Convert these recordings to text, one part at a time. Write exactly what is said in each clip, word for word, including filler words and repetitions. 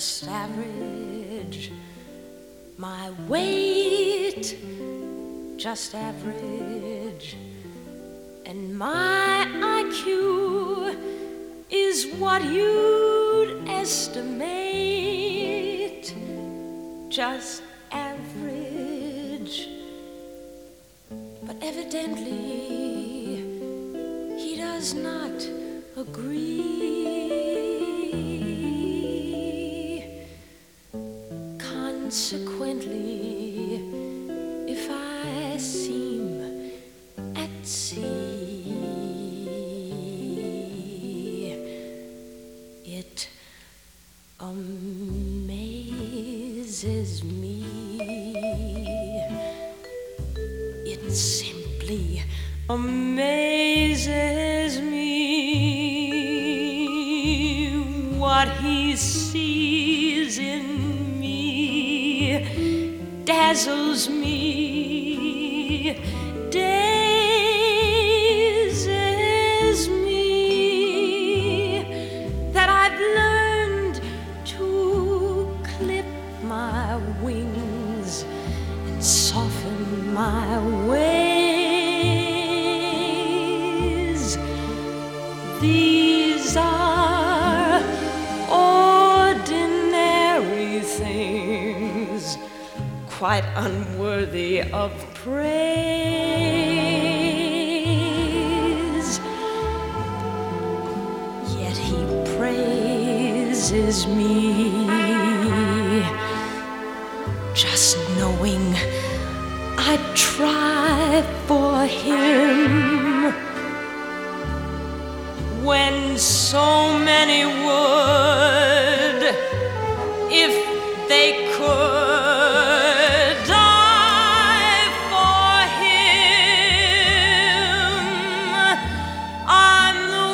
just average. My weight, just average. And my I Q is what you'd estimate, just average. But evidently, he does not agree. Consequently, if I seem at sea, it amazes me. It simply amazes me what he sees in me, dazzles me, dazes me, that I've learned to clip my wings and soften my ways. These are ordinary things, quite unworthy of praise. Yet he praises me, just knowing I'd try for him when so many would, if they could, die for him. I'm the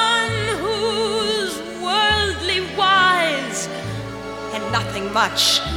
one who's worldly wise and nothing much